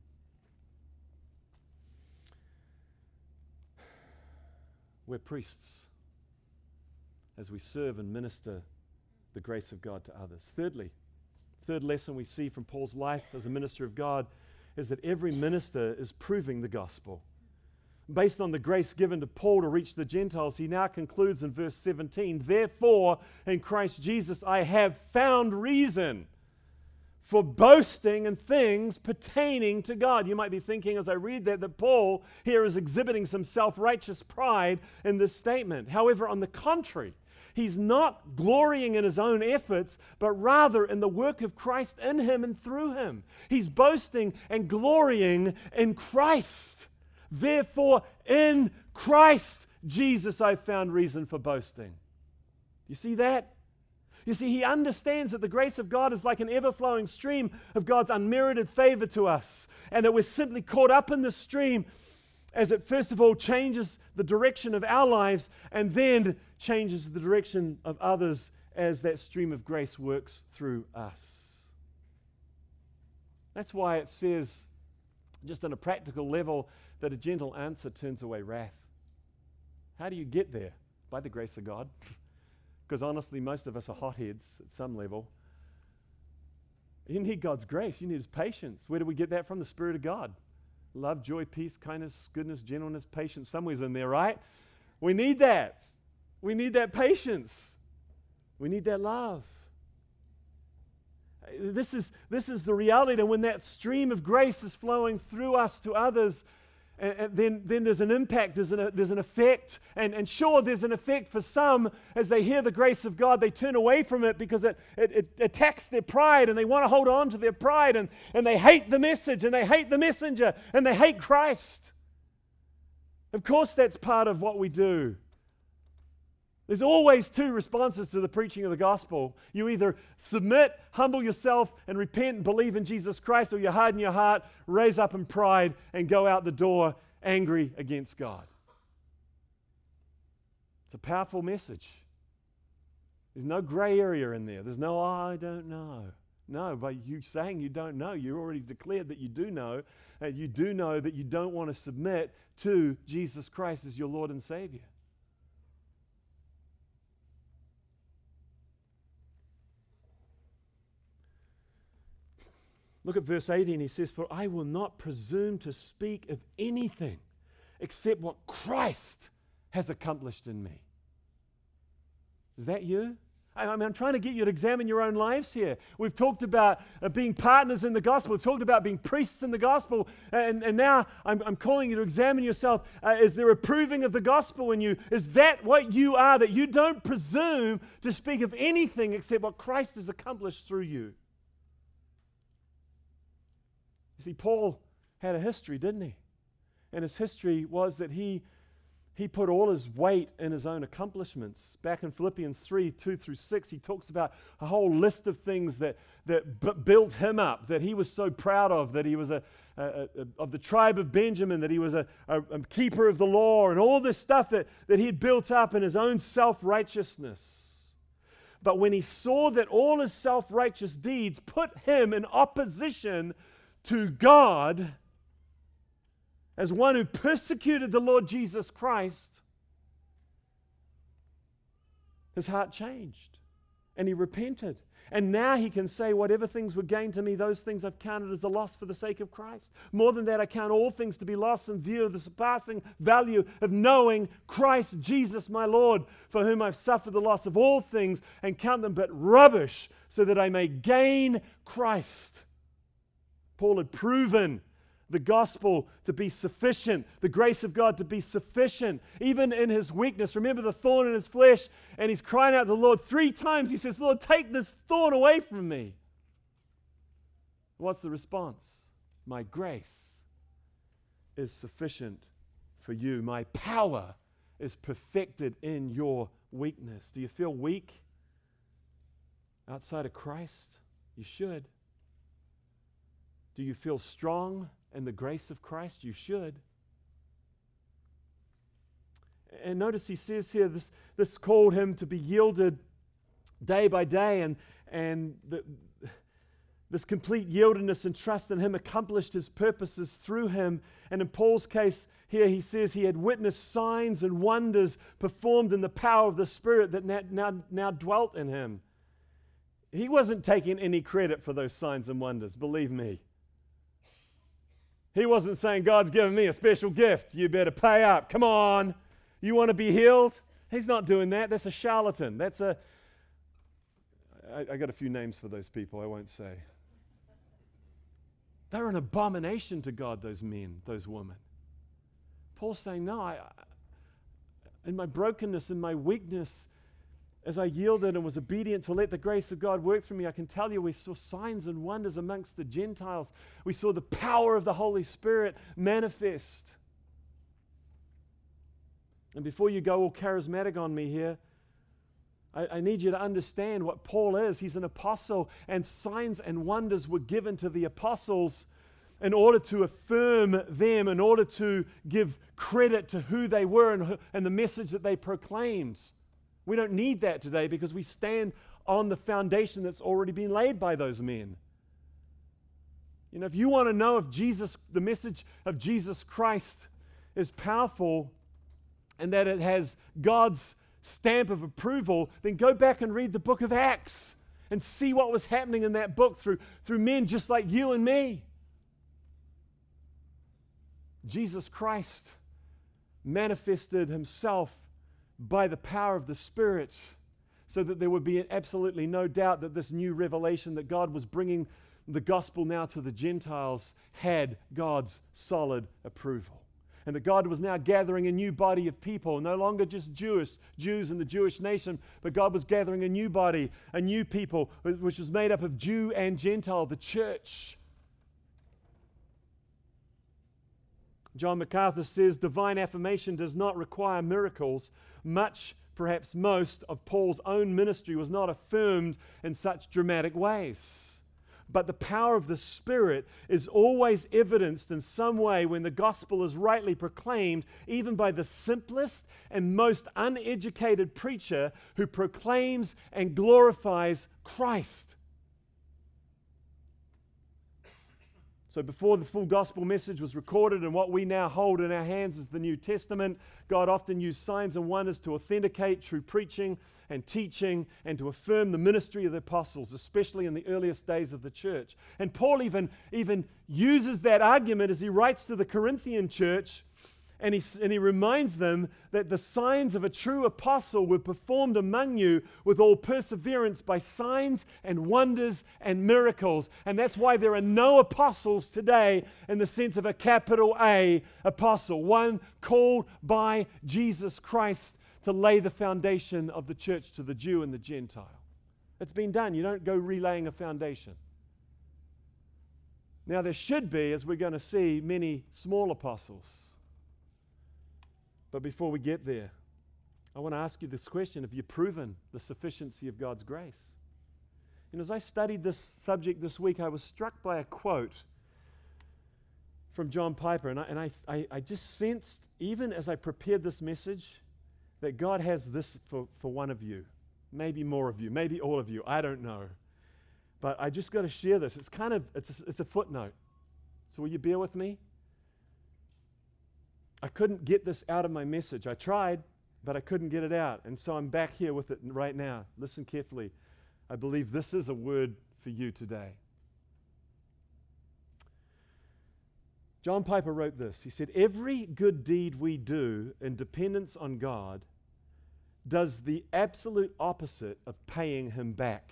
We're priests as we serve and minister the grace of God to others. Thirdly, third lesson we see from Paul's life as a minister of God is that every minister is proving the gospel. Based on the grace given to Paul to reach the Gentiles, he now concludes in verse 17, therefore, in Christ Jesus, I have found reason for boasting in things pertaining to God. You might be thinking as I read that Paul here is exhibiting some self-righteous pride in this statement. However, on the contrary, he's not glorying in his own efforts, but rather in the work of Christ in him and through him. He's boasting and glorying in Christ. Therefore, in Christ Jesus, I found reason for boasting. You see that? You see, he understands that the grace of God is like an ever-flowing stream of God's unmerited favor to us, and that we're simply caught up in the stream as it first of all changes the direction of our lives and then changes the direction of others as that stream of grace works through us. That's why it says, just on a practical level, that a gentle answer turns away wrath. How do you get there? By the grace of God. Because honestly, most of us are hotheads at some level. You need God's grace. You need His patience. Where do we get that from? The Spirit of God. Love, joy, peace, kindness, goodness, gentleness, patience. Somewhere's in there, right? We need that. We need that patience. We need that love. This is the reality that when that stream of grace is flowing through us to others, and then there's an impact, there's an effect. And sure, there's an effect for some. As they hear the grace of God, they turn away from it because it attacks their pride, and they want to hold on to their pride, and they hate the message, and they hate the messenger, and they hate Christ. Of course, that's part of what we do. There's always two responses to the preaching of the gospel. You either submit, humble yourself, and repent and believe in Jesus Christ, or you harden your heart, raise up in pride, and go out the door angry against God. It's a powerful message. There's no gray area in there. There's no, I don't know. No, by you saying you don't know, you already declared that you do know, and you do know that you don't want to submit to Jesus Christ as your Lord and Savior. Look at verse 18. He says, "For I will not presume to speak of anything except what Christ has accomplished in me." Is that you? I'm trying to get you to examine your own lives here. We've talked about being partners in the gospel. We've talked about being priests in the gospel. And now I'm calling you to examine yourself. Is there a proving of the gospel in you? Is that what you are, that you don't presume to speak of anything except what Christ has accomplished through you? You see, Paul had a history, didn't he? And his history was that he put all his weight in his own accomplishments. Back in Philippians 3, 2 through 6, he talks about a whole list of things that built him up, that he was so proud of, that he was of the tribe of Benjamin, that he was a keeper of the law, and all this stuff that he had built up in his own self-righteousness. But when he saw that all his self-righteous deeds put him in opposition to God, as one who persecuted the Lord Jesus Christ, his heart changed and he repented. And now he can say, whatever things were gained to me, those things I've counted as a loss for the sake of Christ. More than that, I count all things to be lost in view of the surpassing value of knowing Christ Jesus my Lord, for whom I've suffered the loss of all things and count them but rubbish, so that I may gain Christ. Paul had proven the gospel to be sufficient, the grace of God to be sufficient, even in his weakness. Remember the thorn in his flesh, and he's crying out to the Lord 3 times. He says, "Lord, take this thorn away from me." What's the response? "My grace is sufficient for you. My power is perfected in your weakness." Do you feel weak outside of Christ? You should. Do you feel strong in the grace of Christ? You should. And notice he says here, this called him to be yielded day by day, and this complete yieldedness and trust in him accomplished his purposes through him. And in Paul's case here, he says he had witnessed signs and wonders performed in the power of the Spirit that now dwelt in him. He wasn't taking any credit for those signs and wonders, believe me. He wasn't saying, "God's given me a special gift. You better pay up. Come on. You want to be healed?" He's not doing that. That's a charlatan. I got a few names for those people, I won't say. They're an abomination to God, those men, those women. Paul's saying, no, in my brokenness, in my weakness, as I yielded and was obedient to let the grace of God work through me, I can tell you we saw signs and wonders amongst the Gentiles. We saw the power of the Holy Spirit manifest. And before you go all charismatic on me here, I need you to understand what Paul is. He's an apostle, and signs and wonders were given to the apostles in order to affirm them, in order to give credit to who they were and the message that they proclaimed. We don't need that today because we stand on the foundation that's already been laid by those men. You know, if you want to know if the message of Jesus Christ is powerful and that it has God's stamp of approval, then go back and read the book of Acts and see what was happening in that book through men just like you and me. Jesus Christ manifested himself by the power of the Spirit so that there would be absolutely no doubt that this new revelation that God was bringing the gospel now to the Gentiles had God's solid approval. And that God was now gathering a new body of people, no longer just Jews in the Jewish nation, but God was gathering a new body, a new people, which was made up of Jew and Gentile, the church. John MacArthur says, divine affirmation does not require miracles. Much, perhaps most, of Paul's own ministry was not affirmed in such dramatic ways. But the power of the Spirit is always evidenced in some way when the gospel is rightly proclaimed, even by the simplest and most uneducated preacher who proclaims and glorifies Christ. So before the full gospel message was recorded and what we now hold in our hands is the New Testament, God often used signs and wonders to authenticate true preaching and teaching and to affirm the ministry of the apostles, especially in the earliest days of the church. And Paul even uses that argument as he writes to the Corinthian church, and he reminds them that the signs of a true apostle were performed among you with all perseverance by signs and wonders and miracles. And that's why there are no apostles today in the sense of a capital A apostle, one called by Jesus Christ to lay the foundation of the church to the Jew and the Gentile. It's been done. You don't go relaying a foundation. Now there should be, as we're going to see, many small apostles. But before we get there, I want to ask you this question: have you proven the sufficiency of God's grace? And as I studied this subject this week, I was struck by a quote from John Piper, and I just sensed, even as I prepared this message, that God has this for one of you, maybe more of you, maybe all of you, I don't know. But I just got to share this. It's a footnote. So will you bear with me? I couldn't get this out of my message. I tried, but I couldn't get it out. And so I'm back here with it right now. Listen carefully. I believe this is a word for you today. John Piper wrote this. He said, every good deed we do in dependence on God does the absolute opposite of paying Him back.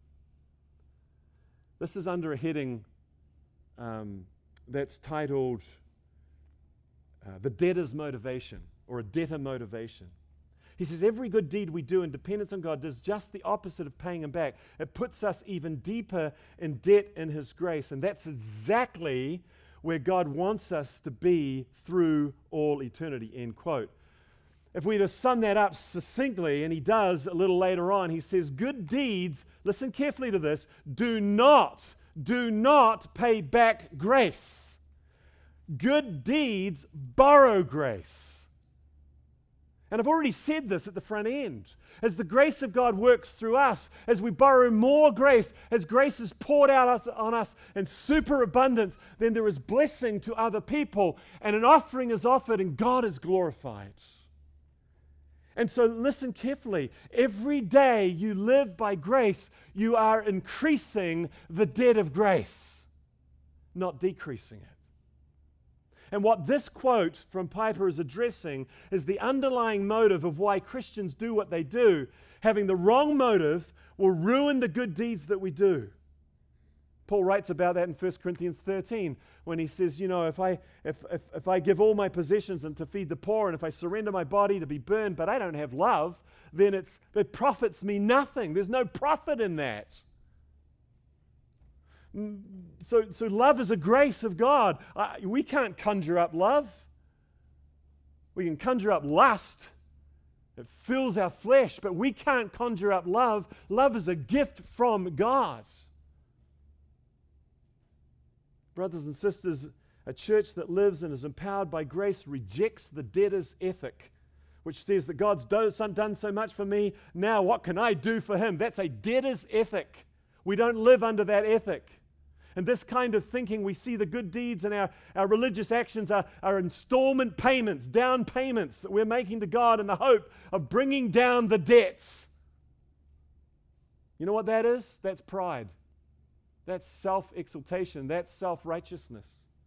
This is under a heading that's titled The Debtor's Motivation, or a debtor motivation. He says, every good deed we do in dependence on God does just the opposite of paying Him back. It puts us even deeper in debt in His grace. And that's exactly where God wants us to be through all eternity, end quote. If we were to sum that up succinctly, and he does a little later on, he says, good deeds, listen carefully to this, do not pay back grace. Good deeds borrow grace. And I've already said this at the front end. As the grace of God works through us, as we borrow more grace, as grace is poured out on us in superabundance, then there is blessing to other people, and an offering is offered, and God is glorified. And so listen carefully. Every day you live by grace, you are increasing the debt of grace, not decreasing it. And what this quote from Piper is addressing is the underlying motive of why Christians do what they do. Having the wrong motive will ruin the good deeds that we do. Paul writes about that in 1 Corinthians 13 when he says, you know, if I give all my possessions and to feed the poor, and if I surrender my body to be burned, but I don't have love, then it profits me nothing. There's no profit in that. So love is a grace of God. We can't conjure up love. We can conjure up lust, It fills our flesh, but we can't conjure up love. Love is a gift from God. Brothers and sisters, a church that lives and is empowered by grace rejects the debtor's ethic, which says that God's done so much for me, now what can I do for him? That's a debtor's ethic. We don't live under that ethic. And this kind of thinking, we see the good deeds and our religious actions are installment payments, down payments that we're making to God in the hope of bringing down the debts. You know what that is? That's pride. That's self-exaltation. That's self-righteousness.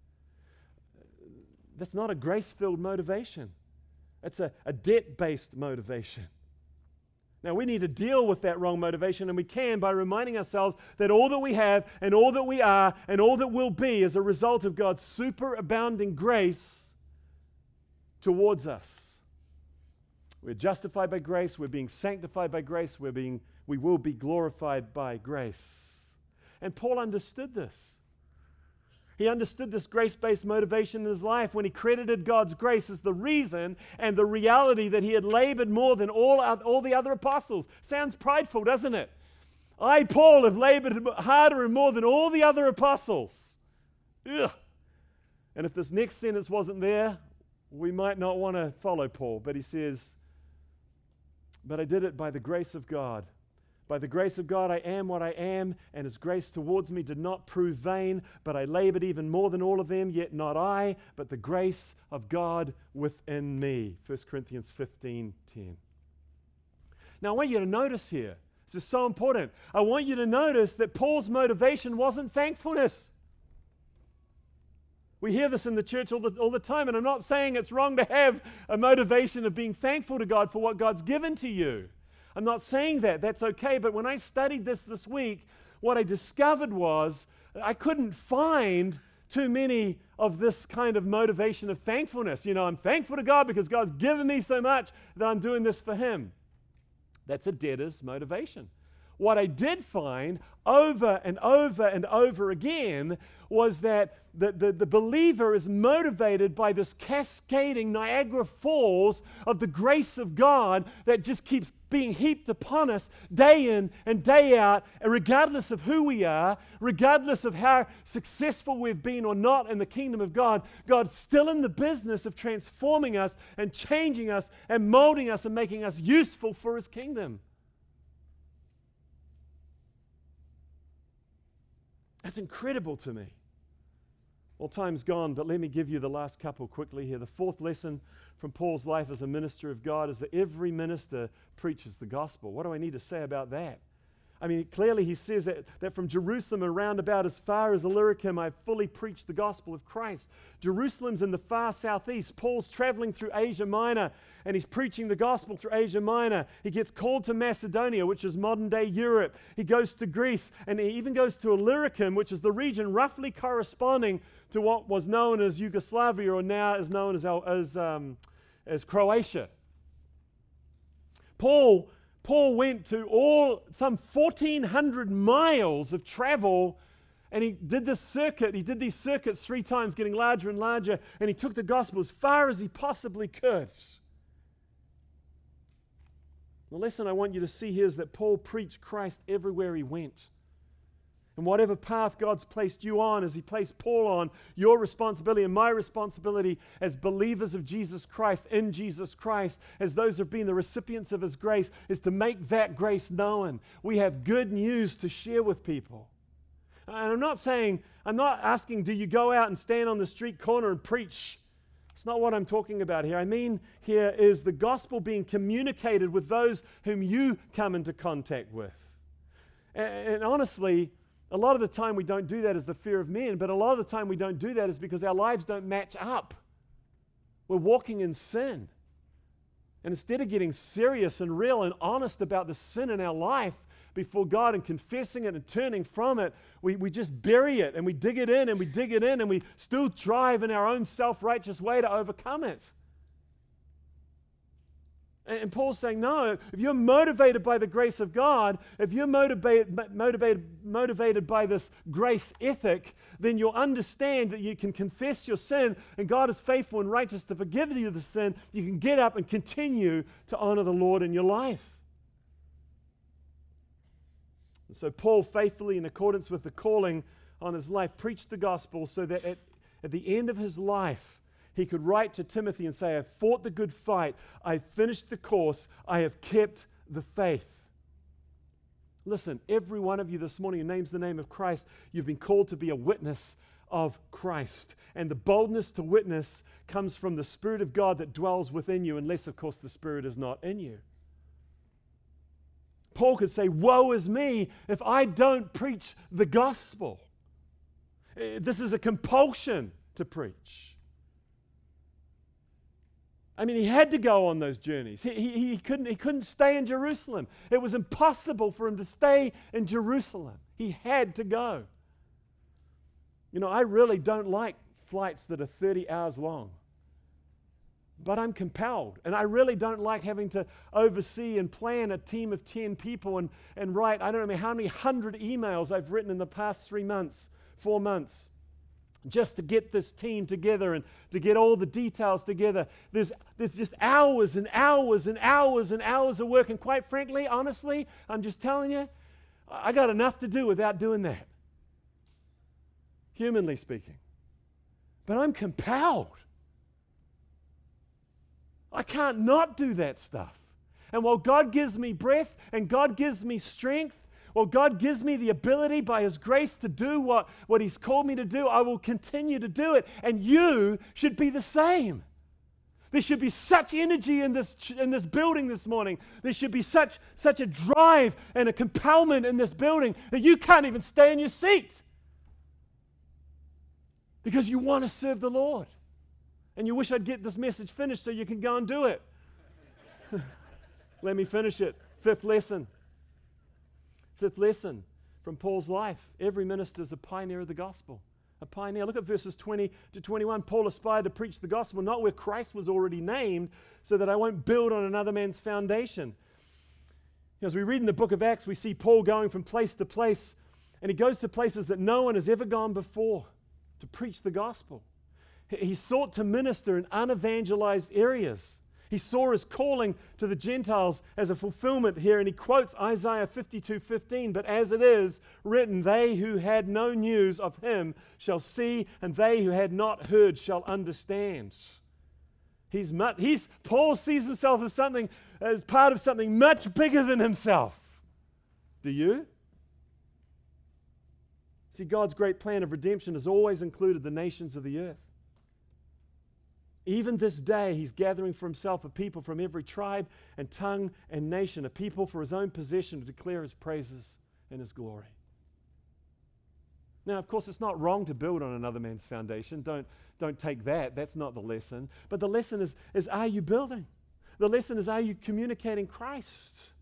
That's not a grace-filled motivation. It's a debt-based motivation. Now, we need to deal with that wrong motivation, and we can by reminding ourselves that all that we have and all that we are and all that will be is a result of God's superabounding grace towards us. We're justified by grace. We're being sanctified by grace. We will be glorified by grace. And Paul understood this. He understood this grace-based motivation in his life when he credited God's grace as the reason and the reality that he had labored more than all the other apostles. Sounds prideful, doesn't it? I, Paul, have labored harder and more than all the other apostles. Ugh. And if this next sentence wasn't there, we might not want to follow Paul. But he says, but I did it by the grace of God. By the grace of God I am what I am, and his grace towards me did not prove vain, but I labored even more than all of them, yet not I, but the grace of God within me. 1 Corinthians 15:10. Now I want you to notice here, this is so important. I want you to notice that Paul's motivation wasn't thankfulness. We hear this in the church all the time, and I'm not saying it's wrong to have a motivation of being thankful to God for what God's given to you. I'm not saying that. That's okay. But when I studied this week, what I discovered was I couldn't find too many of this kind of motivation of thankfulness. You know, I'm thankful to God because God's given me so much that I'm doing this for him. That's a debtor's motivation. What I did find over and over and over again was that the believer is motivated by this cascading Niagara Falls of the grace of God that just keeps being heaped upon us day in and day out, and regardless of who we are, regardless of how successful we've been or not in the kingdom of God, God's still in the business of transforming us and changing us and molding us and making us useful for his kingdom. That's incredible to me. Well, time's gone, but let me give you the last couple quickly here. The fourth lesson from Paul's life as a minister of God is that every minister preaches the gospel. What do I need to say about that? I mean, clearly he says that from Jerusalem and round about as far as Illyricum, I've fully preached the gospel of Christ. Jerusalem's in the far southeast. Paul's traveling through Asia Minor, and he's preaching the gospel through Asia Minor. He gets called to Macedonia, which is modern-day Europe. He goes to Greece, and he even goes to Illyricum, which is the region roughly corresponding to what was known as Yugoslavia, or now is known as Croatia. Paul went to some 1,400 miles of travel, and he did this circuit. He did these circuits 3 times, getting larger and larger, and he took the gospel as far as he possibly could. The lesson I want you to see here is that Paul preached Christ everywhere he went. And whatever path God's placed you on, as he placed Paul on, your responsibility and my responsibility as believers of Jesus Christ, in Jesus Christ, as those who have been the recipients of his grace, is to make that grace known. We have good news to share with people. And I'm not asking, do you go out and stand on the street corner and preach? It's not what I'm talking about here. I mean here is the gospel being communicated with those whom you come into contact with. And honestly, a lot of the time we don't do that as the fear of men, but a lot of the time we don't do that is because our lives don't match up. We're walking in sin. And instead of getting serious and real and honest about the sin in our life before God and confessing it and turning from it, we just bury it and we dig it in and we dig it in and we still drive in our own self-righteous way to overcome it. And Paul's saying, no, if you're motivated by the grace of God, if you're motivated by this grace ethic, then you'll understand that you can confess your sin, and God is faithful and righteous to forgive you the sin. You can get up and continue to honor the Lord in your life. And so Paul, faithfully in accordance with the calling on his life, preached the gospel so that at the end of his life, he could write to Timothy and say, I've fought the good fight, I've finished the course, I have kept the faith. Listen, every one of you this morning who names the name of Christ, you've been called to be a witness of Christ. And the boldness to witness comes from the Spirit of God that dwells within you, unless, of course, the Spirit is not in you. Paul could say, woe is me if I don't preach the gospel. This is a compulsion to preach. I mean, he had to go on those journeys. He couldn't stay in Jerusalem. It was impossible for him to stay in Jerusalem. He had to go. You know, I really don't like flights that are 30 hours long. But I'm compelled. And I really don't like having to oversee and plan a team of 10 people and write, I don't know how many 100 emails I've written in the past 4 months. Just to get this team together and to get all the details together. There's just hours and hours and hours and hours of work. And quite frankly, honestly, I'm just telling you, I got enough to do without doing that. Humanly speaking. But I'm compelled. I can't not do that stuff. And while God gives me breath and God gives me strength, well, God gives me the ability by His grace to do what He's called me to do. I will continue to do it. And you should be the same. There should be such energy in this building this morning. There should be such a drive and a compellment in this building that you can't even stay in your seat. Because you want to serve the Lord. And you wish I'd get this message finished so you can go and do it. Let me finish it. Fifth lesson from Paul's life. Every minister is a pioneer of the gospel. A pioneer. Look at verses 20 to 21. Paul aspired to preach the gospel, not where Christ was already named, so that I won't build on another man's foundation. As we read in the book of Acts, we see Paul going from place to place, and he goes to places that no one has ever gone before to preach the gospel. He sought to minister in unevangelized areas. He saw his calling to the Gentiles as a fulfillment here, and he quotes Isaiah 52:15, but as it is written, they who had no news of him shall see, and they who had not heard shall understand. Paul sees himself as part of something much bigger than himself. Do you? See, God's great plan of redemption has always included the nations of the earth. Even this day, He's gathering for Himself a people from every tribe and tongue and nation, a people for His own possession to declare His praises and His glory. Now, of course, it's not wrong to build on another man's foundation. Don't take that. That's not the lesson. But the lesson is are you building? The lesson is, are you communicating Christ?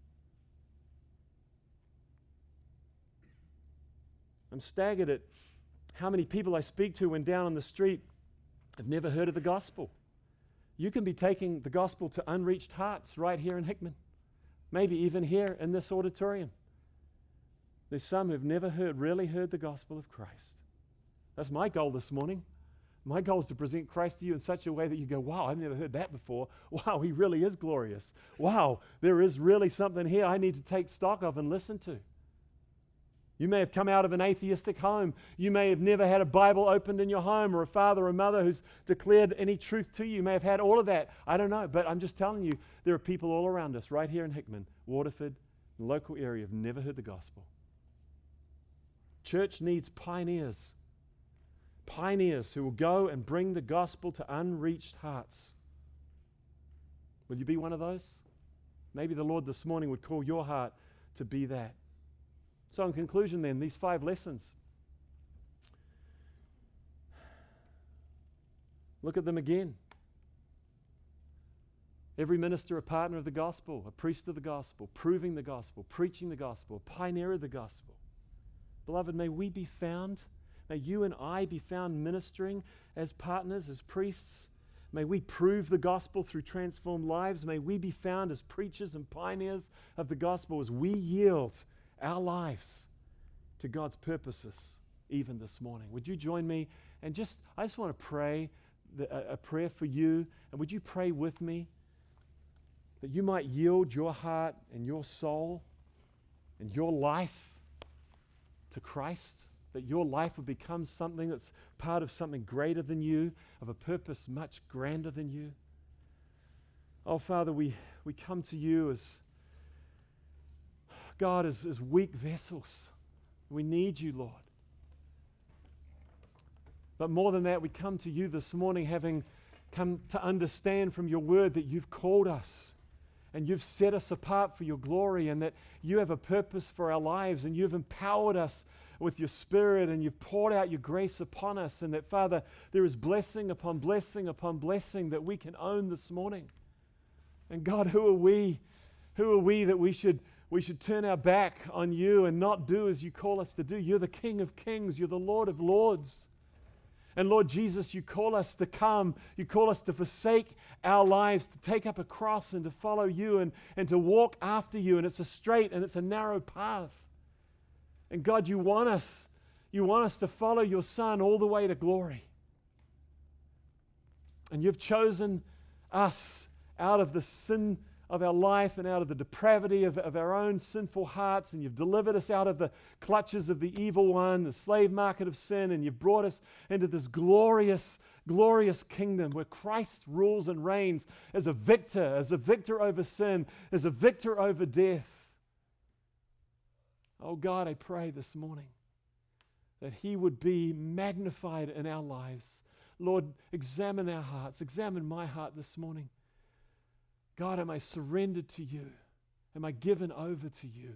I'm staggered at how many people I speak to when down on the street have never heard of the gospel. You can be taking the gospel to unreached hearts right here in Hickman. Maybe even here in this auditorium. There's some who've never really heard the gospel of Christ. That's my goal this morning. My goal is to present Christ to you in such a way that you go, wow, I've never heard that before. Wow, He really is glorious. Wow, there is really something here I need to take stock of and listen to. You may have come out of an atheistic home. You may have never had a Bible opened in your home, or a father or mother who's declared any truth to you. You may have had all of that. I don't know, but I'm just telling you, there are people all around us, right here in Hickman, Waterford, the local area, have never heard the gospel. Church needs pioneers. Pioneers who will go and bring the gospel to unreached hearts. Will you be one of those? Maybe the Lord this morning would call your heart to be that. So in conclusion then, these 5 lessons. Look at them again. Every minister a partner of the gospel, a priest of the gospel, proving the gospel, preaching the gospel, a pioneer of the gospel. Beloved, may we be found, may you and I be found ministering as partners, as priests, May we prove the gospel through transformed lives. May we be found as preachers and pioneers of the gospel as we yield our lives to God's purposes even this morning. Would you join me? And I just want to pray a prayer for you. And would you pray with me that you might yield your heart and your soul and your life to Christ? That your life would become something that's part of something greater than you, of a purpose much grander than you. Oh, Father, we come to you as God, as weak vessels. We need you, Lord. But more than that, we come to you this morning having come to understand from your word that you've called us and you've set us apart for your glory, and that you have a purpose for our lives, and you've empowered us with your Spirit, and you've poured out your grace upon us, and that, Father, there is blessing upon blessing upon blessing that we can own this morning. And God, who are we? Who are we that we should turn our back on you and not do as you call us to do? You're the King of Kings. You're the Lord of Lords. And Lord Jesus, you call us to come. You call us to forsake our lives, to take up a cross and to follow you and to walk after you. And it's a straight and it's a narrow path. And God, you want us to follow your Son all the way to glory. And you've chosen us out of the sin of our life and out of the depravity of our own sinful hearts, and you've delivered us out of the clutches of the evil one, the slave market of sin, and you've brought us into this glorious, glorious kingdom where Christ rules and reigns as a victor over sin, as a victor over death. Oh God, I pray this morning that He would be magnified in our lives. Lord, examine our hearts, examine my heart this morning. God, am I surrendered to you? Am I given over to you?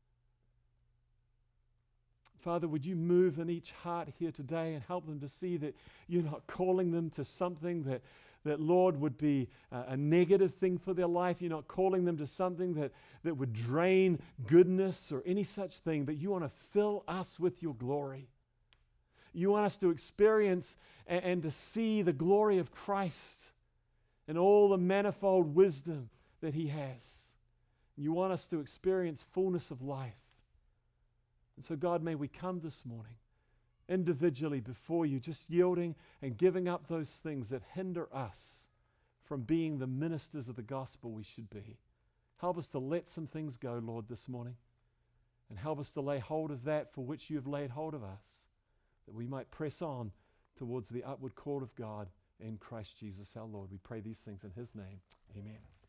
Father, would you move in each heart here today and help them to see that you're not calling them to something that Lord, would be a negative thing for their life. You're not calling them to something that would drain goodness or any such thing, but you want to fill us with your glory. You want us to experience and to see the glory of Christ and all the manifold wisdom that He has. You want us to experience fullness of life. And so, God, may we come this morning individually before you, just yielding and giving up those things that hinder us from being the ministers of the gospel we should be. Help us to let some things go, Lord, this morning, and help us to lay hold of that for which you have laid hold of us, that we might press on towards the upward call of God in Christ Jesus our Lord. We pray these things in His name. Amen.